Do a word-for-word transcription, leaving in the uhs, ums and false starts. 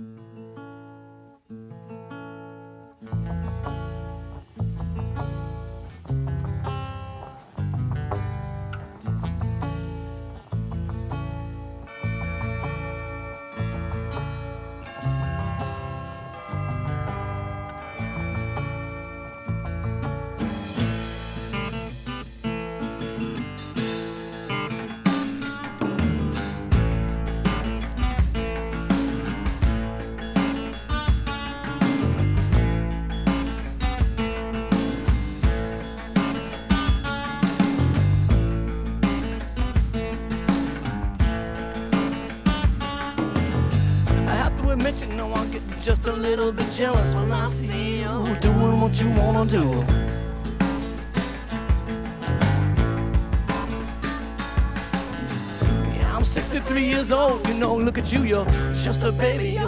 I have to admit, you know, I get just a little bit jealous when I see you doing what you wanna do. Yeah, I'm sixty-three years old, you know, look at you, you're just a baby. You're